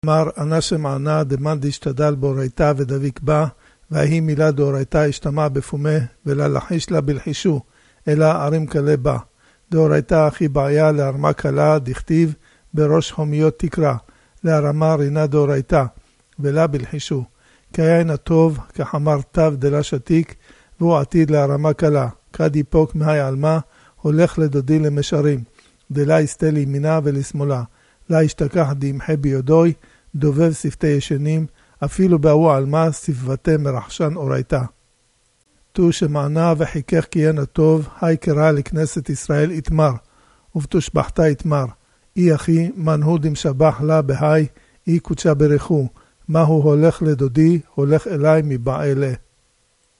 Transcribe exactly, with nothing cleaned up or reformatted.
אמר אנא שמענה דמאן דשתדל באורייתא ודביק בה, והיא מילה דאורייתא השתמע בפומה, ולא לחיש לה בלחישו, אלא ערים קלה בה. דאורייתא הכי בעיה להרמה קלה, דכתיב בראש חומיות תקרא, להרמה רינה דאורייתא, ולא בלחישו. כיין הטוב, כחמר תו דלה שתיק, והוא עתיד להרמה קלה. כד יפוק מהי עלמה, הולך לדודי למשרים, דלה יסתה לימינה ולשמאלה. לה ישתכח דמחה ביודוי, דובב שפתי ישנים, אפילו בהוא עלמה שפבתי מרחשן אורייתא. תו שמענה וחיכך כיין הטוב, היי קרא לכנסת ישראל יתמר, ובתושבחתה יתמר. אי אחי, מנהו דמשבח לה בהי, אי קודשה ברכו, מהו הולך לדודי, הולך אליי מבעלה.